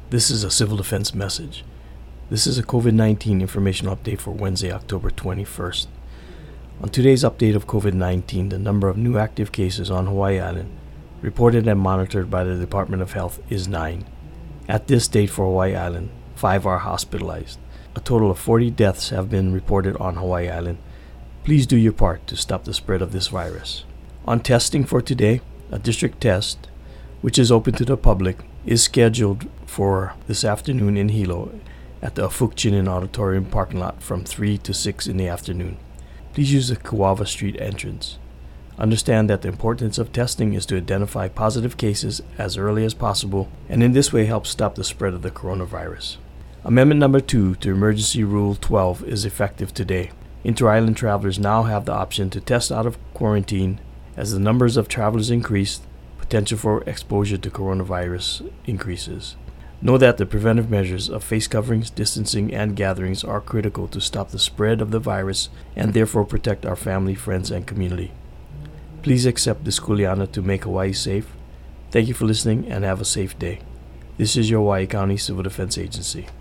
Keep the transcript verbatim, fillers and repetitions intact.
This is a civil defense message. This is a COVID nineteen information update for Wednesday, October twenty-first. On today's update of COVID nineteen, the number of new active cases on Hawaii Island, reported and monitored by the Department of Health, is nine. At this date for Hawaii Island, five are hospitalized. A total of forty deaths have been reported on Hawaii Island. Please do your part to stop the spread of this virus. On testing for today, a district test, which is open to the public, is scheduled for this afternoon in Hilo at the Afukchinin Auditorium parking lot from three to six in the afternoon. Please use the Kawawa Street entrance. Understand that the importance of testing is to identify positive cases as early as possible, and in this way help stop the spread of the coronavirus. Amendment number two to Emergency Rule twelve is effective today. Inter-island travelers now have the option to test out of quarantine. As the numbers of travelers increase, potential for exposure to coronavirus increases. Know that the preventive measures of face coverings, distancing, and gatherings are critical to stop the spread of the virus and therefore protect our family, friends, and community. Please accept this kuleana to make Hawaii safe. Thank you for listening and have a safe day. This is your Hawaii County Civil Defense Agency.